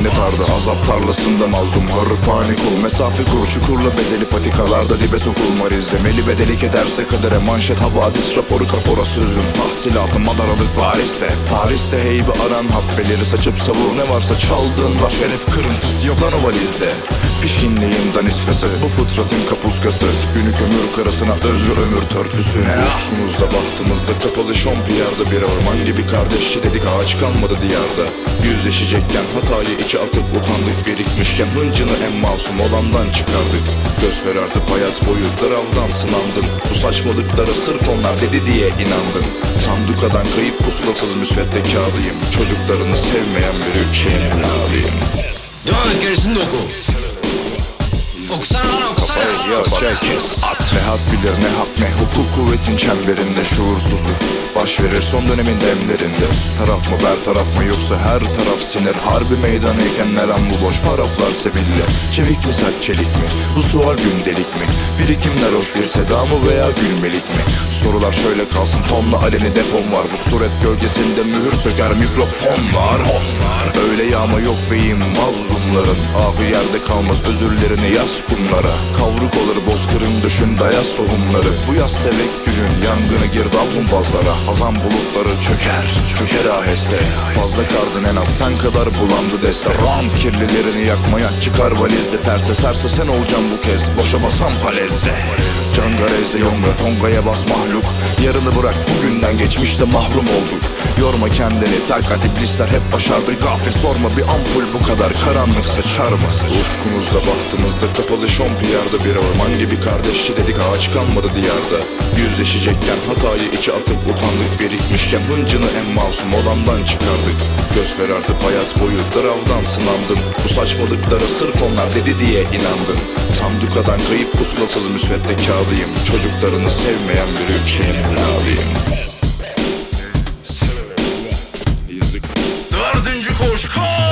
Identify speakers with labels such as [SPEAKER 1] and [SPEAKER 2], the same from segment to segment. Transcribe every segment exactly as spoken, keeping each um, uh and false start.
[SPEAKER 1] cennet ardı, azap tarlasında mazlum harı panik ol. Mesafe kur, çukurla bezeli patikalarda dibe sokulma rizlemeli ve delik ederse kadere manşet havadis raporu kapora sözüm. Tahsilatım madaralık Paris'te, Paris'te heybi aran habbeleri saçıp savur. Ne varsa çaldığın var, şeref kırıntısı yok lan o valizde. Pişkinliğin daniskası, bu fıtratın kapuskası, günü kömür karasına özlü ömür törpüsüne. Ufkumuzda bahtımızda kapalı şompiyarda bir orman gibi kardeşçi dedik, ağaç kalmadı diyarda. Yüzleşecekken hatayı içe atıp utandık, birikmişken hıncını en masum olandan çıkardık. Göz karartıp hayat boyu dravdan sınandım. Bu saçmalıklara sırf onlar dedi diye inandım. Sandukadan kayıp pusulasız müsvedde kağıdıyım. Çocuklarını sevmeyen bir ülkenin evladıyım.
[SPEAKER 2] Devam et, gerisini de oku. Okusana lan, okusana.
[SPEAKER 1] Kafayı yavaşça kes at. Ne had bilir ne hak ne hukuk, kuvvetin çemberinde şuursuzu baş verir son dönemin demlerinde. Taraf mı bertaraf mı yoksa her taraf sinir. Harbi meydanıyken ne lan bu boş paraflar sebilli. Çevik mi sert çelik mi, bu sual gündelik mi? Birikimler hoş bir seda mı veya gülmelik mi? Sorular şöyle kalsın, tonla aleni defon var. Bu suret gölgesinde mühür söker mikrofon var. Öyle yağma yok beyim mazlumların, ahı yerde kalmaz özürlerini yaz kumlara. Kavruk olur bozkırın dışında yaz tohumları. Bu yaz tevekkülün yangını girdabın bazlara. Hazan bulutları çöker, çöker aheste. Fazla kardın en az sen kadar bulandı deste. Rant kirlilerini yakmaya çıkar valizde. Terse serse sen olacaksın bu kez, boşa basan falezde. Can garezde yonga tongaya bas mahluk. Yarını bırak bugünden geçmişte mahrum olduk. Yorma kendini, takat iblisler hep başardı. Gafil sorma bir ampul bu kadar karanlıksa çarma. Ufkumuzda bahtımızda kapalı şompiyarda bir orman gibi kardeşçi dedik, ağaç kalmadı diyarda. Yüzleşecekken hatayı içe atıp utandık, birikmişken hıncını en masum olandan çıkardık. Göz karartıp hayat boyu dravdan sınandım. Bu saçmalıklara sırf onlar dedi diye inandım. Sandukadan kayıp pusulasız müsvedde kağıdıyım. Çocuklarını sevmeyen bir ülkenin evladıyım. Dördüncü koğuş.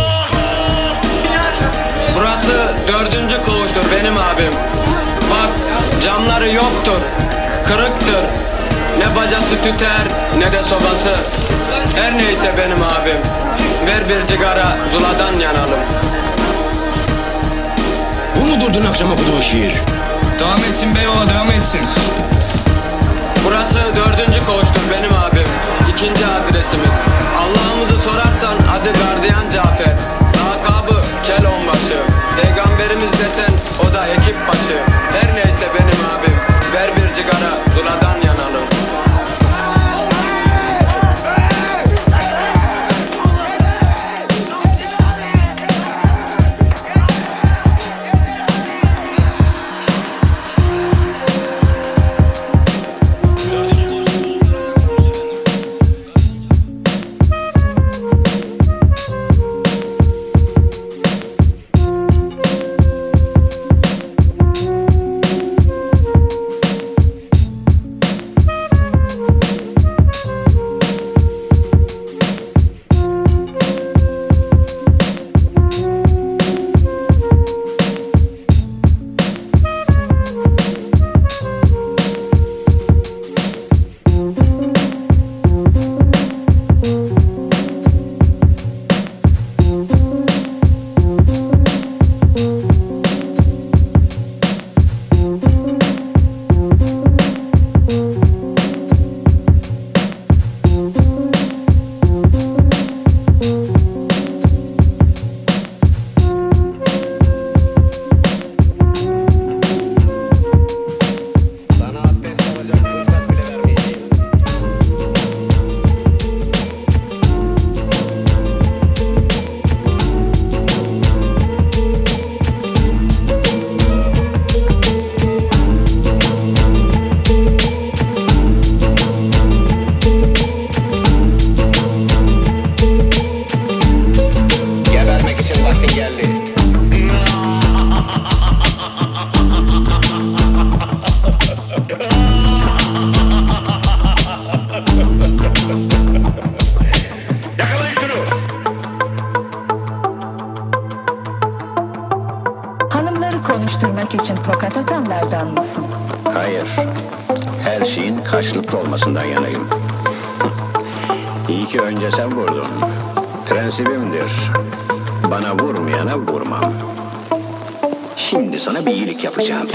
[SPEAKER 3] Burası dördüncü koğuştur benim abim. Bak camları yoktur, kırıktır. Ne bacası tüter ne de sobası. Her neyse benim abim. Ver bir cigara zuladan yanalım.
[SPEAKER 2] Bu mudur dün akşam okuduğun şiir?
[SPEAKER 4] Devam etsin beyvallah, devam etsin.
[SPEAKER 3] Burası dördüncü koğuştur benim abim. İkinci adresimiz. Allah'ımızı sorarsan adı gardiyan Cafer. Lakabı kel onbaşı. Peygamberimiz desen o da ekip başı. Her neyse benim abim. Ver bir cigara zuladan yanalım.
[SPEAKER 5] konuşturmak için tokat atanlardan mısın?
[SPEAKER 6] Hayır. Her şeyin karşılıklı olmasından yanayım. İyi ki önce sen vurdun. Prensibimdir. Bana vurmayana vurmam. Şimdi sana bir iyilik yapacağım.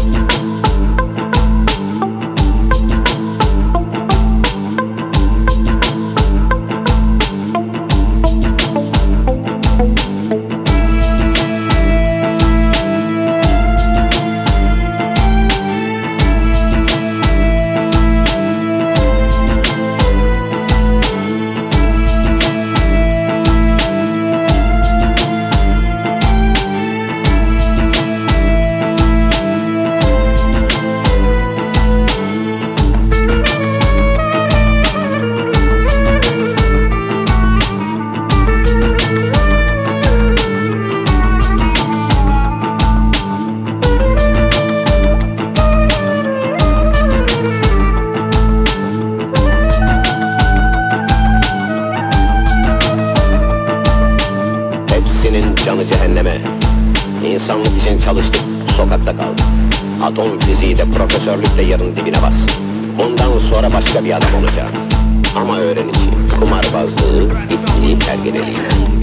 [SPEAKER 6] Canı cehenneme. İnsanlık için çalıştık, sokakta kaldık. Atom fiziği de profesörlük de yerin dibine bas. Bundan sonra başka bir adam olacağım. Ama öğreneceğim. Kumarbazlığı, itliği, tergedeliği.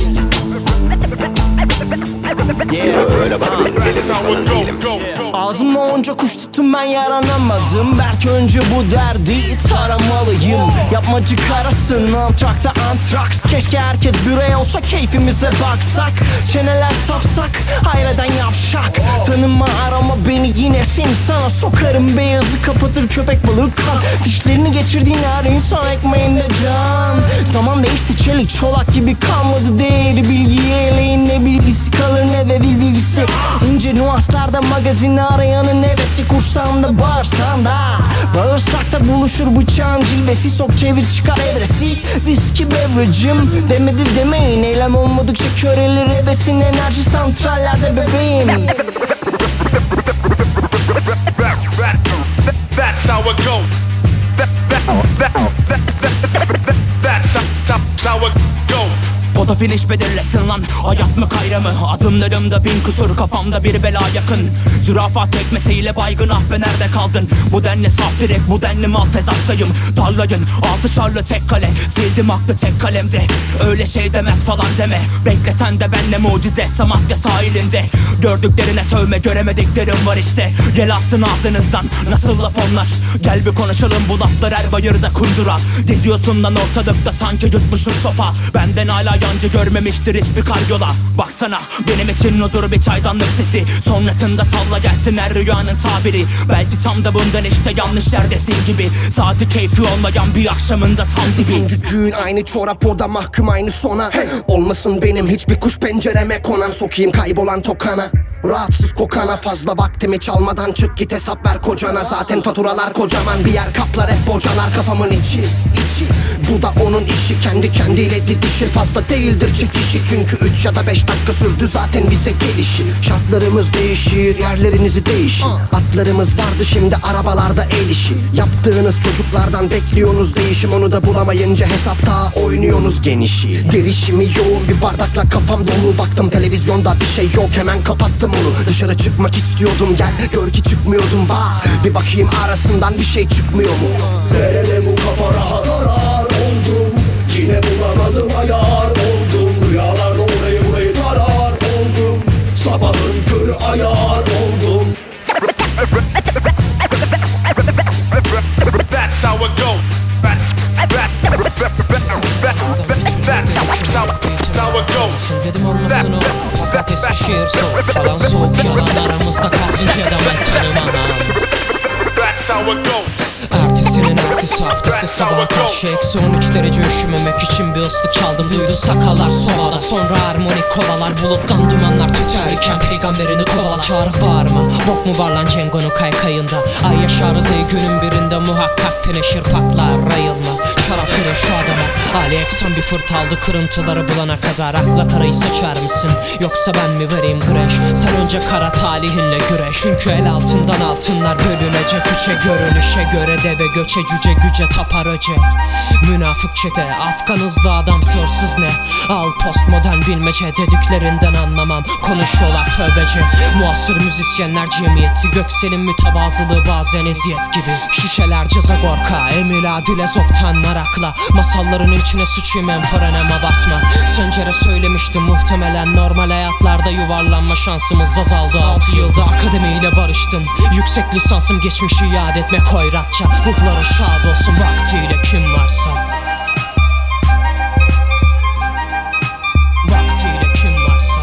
[SPEAKER 6] Yeah. Öyle bakmayın, delirmiş falan değilim.
[SPEAKER 7] Ağzımla onca kuş tuttum, ben yaranamadım. Belki önce bu derdi taramalıyım. Yapmacı karasın, antrakta antraks. Keşke herkes birey olsa, keyfimize baksak. Çeneler safsak, hayreden yavşak. Tanıma arama beni, yine seni sana sokarım. Beyazı kapatır köpek balığı kan. Dişlerini geçirdiğin her insan ekmeğinde can. Zaman değişti, çelik çolak gibi kalmadı değeri. Bilgiyi eleyin, ne bilgisi kalır ne de dil bilgisi. İnce nuanslarda magazini arayanın hevesi. Kursağımda bağırsağımda, bağırsakta buluşur bıçağın cilvesi. Sok çevir çıkar evresi, viski beverage'ım. Demedi demeyin, eylem olmadıkça körelir hevesin. Enerji santrallerde bebeğim.
[SPEAKER 8] That's how it go. That's how it go.
[SPEAKER 9] Foto finish belirlesin lan, hayat mı kayra mı? Adımlarımda bin kusur, kafamda bir bela yakın. Zürafa tekmesiyle baygın, ah be nerede kaldın? Bu denli saf direk, bu denli mal tezattayım. Tarlayın altı şarlı tek kale, sildim aklı tek kalemde. Öyle şey demez falan deme, beklesen de benle mucize. Samatya sahilinde gördüklerine sövme, göremediklerim var işte. Gel alsın ağzınızdan, nasıl laf onlar? Gel bir konuşalım, bu laflar her bayırda kundura. Geziyorsun lan ortalıkta sanki yutmuşsun sopa. Benden hala yancı görmemiştir hiçbir karyola. Baksana benim için huzur bir çaydanlık sesi. Sonrasında salla gelsin her rüyanın tabiri. Belki tam da bundan işte yanlış yerdesin gibi. Saati keyfi olmayan bir akşamında tam dibi.
[SPEAKER 7] Üçüncü gün aynı çorap, o da mahkum aynı sona. Hey. Olmasın benim hiçbir kuş pencereme konan. Sokayım kaybolan tokana, rahatsız kokana. Fazla vaktimi çalmadan çık git, hesap ver kocana. Zaten faturalar kocaman, bir yer kaplar hep bocalar. Kafamın içi, içi. Bu da onun işi, kendi kendiyle didişir. Fazla değildir çekişi, çünkü üç ya da beş dakika sürdü zaten bize gelişi. Şartlarımız değişir, yerlerinizi değişin. Atlarımız vardı, şimdi arabalarda el işi. Yaptığınız çocuklardan bekliyorsunuz değişim. Onu da bulamayınca hesapta oynuyorsunuz genişi. Derişimi yoğun bir bardakla kafam dolu. Baktım televizyonda bir şey yok, hemen kapattım onu. Dışarı çıkmak istiyordum, gel gör ki çıkmıyordum. Bak bir bakayım arasından bir şey çıkmıyor mu? Nerede bu kafa rahat arar oldum. Yine bulamadım ayar oldum. Rüyalarda orayı burayı tarar oldum. Sabahın körü ayar oldum.
[SPEAKER 8] That's how it go. That's That's how it go.
[SPEAKER 10] Dedim olmasın o, fakat Eskişehir soğuk falan. Soğuk yalan aramızda kalsın, cedamet tanımam.
[SPEAKER 8] That's how it go.
[SPEAKER 10] Ertesinin ertesi haftası sabah karşı eksi on üç derece, üşümemek için bir ıslık çaldım. Duydu sakalar soğala, sonra harmonik kovalar. Buluttan dumanlar tüterken peygamberini kovala. Çağırıp bağırma, bok mu var lan Cengo'nun kaykayında? Ay yaşarız ey günün birinde, muhakkak teneşir patlar. Rayılma, şarap verin şu adama. Ali Eksan bir fırt aldı kırıntıları bulana kadar. Akla karayı seçer misin, yoksa ben mi vereyim güreş? Sen önce kara talihinle güreş. Çünkü el altından altınlar bölünecek. Üçe görünüşe göre deve göçe, cüce güce tapar öce. Münafık çete, Afgan hızlı adam sırsız ne? Al postmodern bilmece, dediklerinden anlamam. Konuşuyorlar tövbece. Muasır müzisyenler cemiyeti, Göksel'in mütevazılığı bazen eziyet gibi. Şişeler ceza gorka, emila dile zoptanlar merakla. Masalların içine sıçayım en forenem abartma. Sencer'e söylemiştim muhtemelen normal hayatlarda yuvarlanma şansımız azaldı. Altı yılda akademiyle barıştım. Yüksek lisansım geçmişi iade etmek hoyratça. Ruhları şad olsun vaktiyle kim varsa. Vaktiyle kim varsa.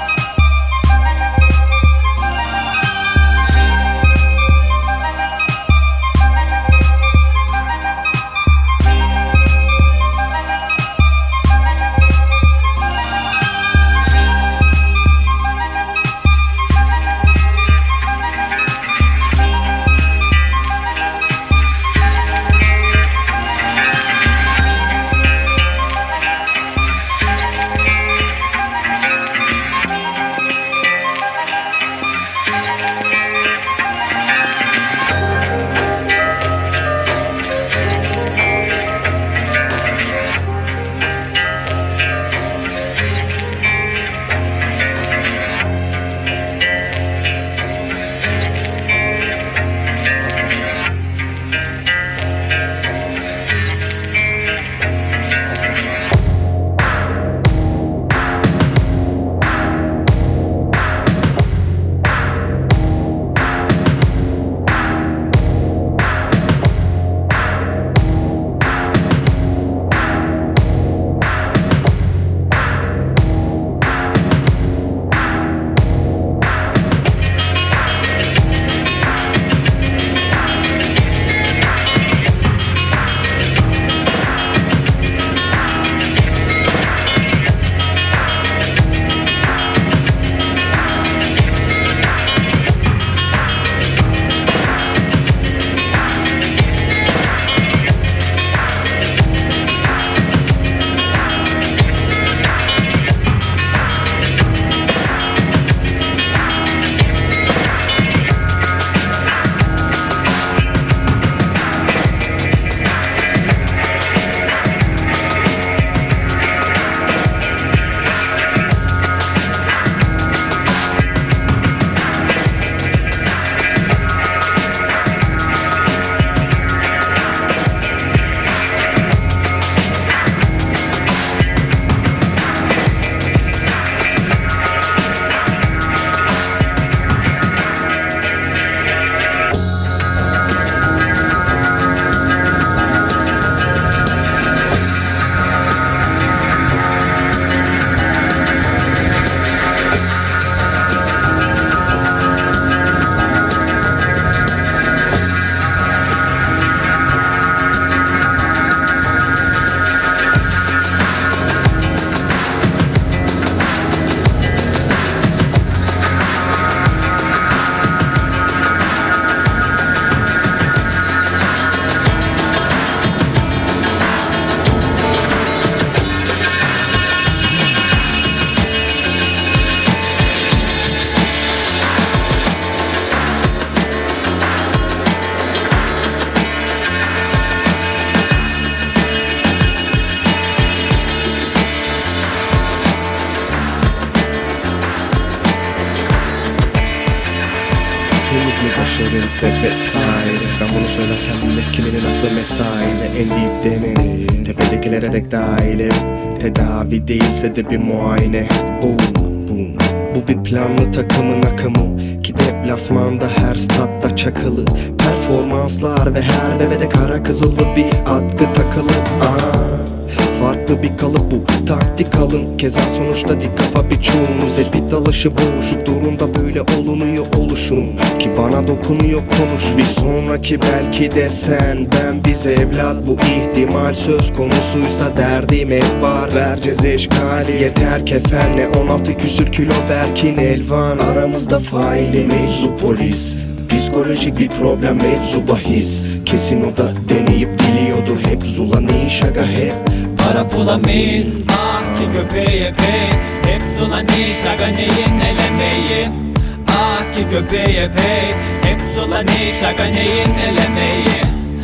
[SPEAKER 11] başarın ve vesaire. Ben bunu söylerken bile kiminin aklı mesaide. En dipte nereye, tepedekilere dek dahil. Tedavi değilse de bir muayene. Boom boom. Bu bir planlı takımın akımı ki deplasmanda her statta çakılı. Performanslar ve her bebede kara kızılı bir atkı takılı. Aa, farklı bir kalıp bu, taktik alın. Keza sonuçta dik kafa birçoğunuz hep bir dalışı boğuşup durumda böyle olunuyor oluşum ki bana dokunuyor konuş. Bir sonraki belki de sen, ben, biz evlat. Bu ihtimal söz konusuysa derdim hep var. Vereceğiz eşkali, yeter kefenle on altı küsür kilo Berkin Elvan. Aramızda faili mevzu polis, psikolojik bir problem mevzu bahis. Kesin o da deneyip diliyordur hep. Zula ne şaka hep
[SPEAKER 12] para pula mil, ah ki köpeğe pey. Hep zula ne şaka neyin elemeyi. Ah ki köpeğe pey. Hep zula ne şaka neyin elemeyi.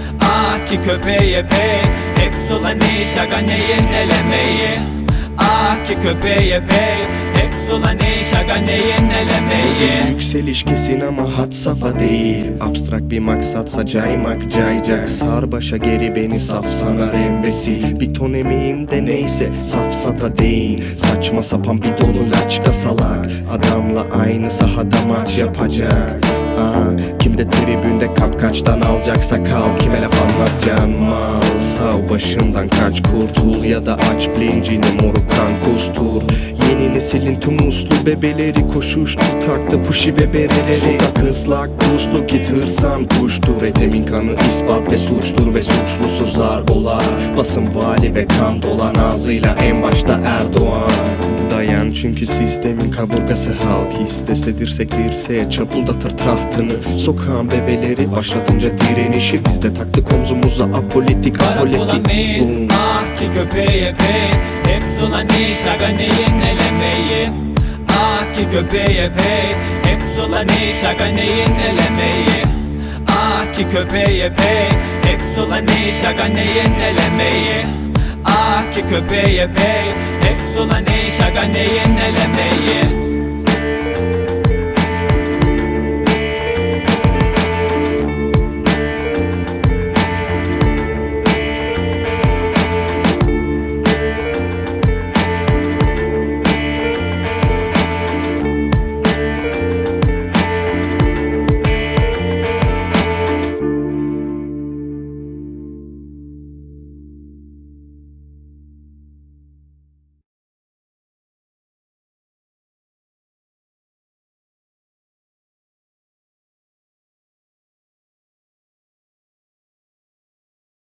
[SPEAKER 12] Ah ki köpeğe pey. Hep zula ne şaka neyin elemeyi. Ah ki köpeğe pey. Hep hepsi ulan iş aga neyin elemeyi.
[SPEAKER 11] Yükseliş kesin ama had safa değil. Abstrak bir maksatsa caymak cayacak. Sar başa geri beni saf sanar embesi. Bir ton emeğim de neyse safsata değil. Saçma sapan bir dolu laçka salak. Adamla aynı sahada maç yapacak. Aa, kim de tribünde kapkaçtan alacaksa kal. Kime laf anlatacaksın mal. Sav başından kaç kurtul ya da aç blincini morukan kustur. Yeni neslin tüm uslu bebeleri koşuştu taktı puşi ve bereleri. Sokak ıslak puslu ki tırsan kuştur. Etemin kanı ispat ve suçtur ve suçlusu zarbolar. Basın vali ve kan dolan ağzıyla en başta Erdoğan. Dayan çünkü sistemin kaburgası halk. İstese dirsek dirseğe çapuldatır tahtını. Sokağın bebeleri başlatınca direnişi. Biz de taktık omzumuza apolitik apolitik. Boom.
[SPEAKER 12] Ah ki köpeği epey hepsi ulan iş aga neyin elemeyi. Ah ki köpeği epey hepsi ulan iş aga neyin elemeyi. Ah ki köpeği epey hepsi ulan iş aga neyin elemeyi. Ah ki köpeği epey hepsi ulan iş aga neyin elemeyi.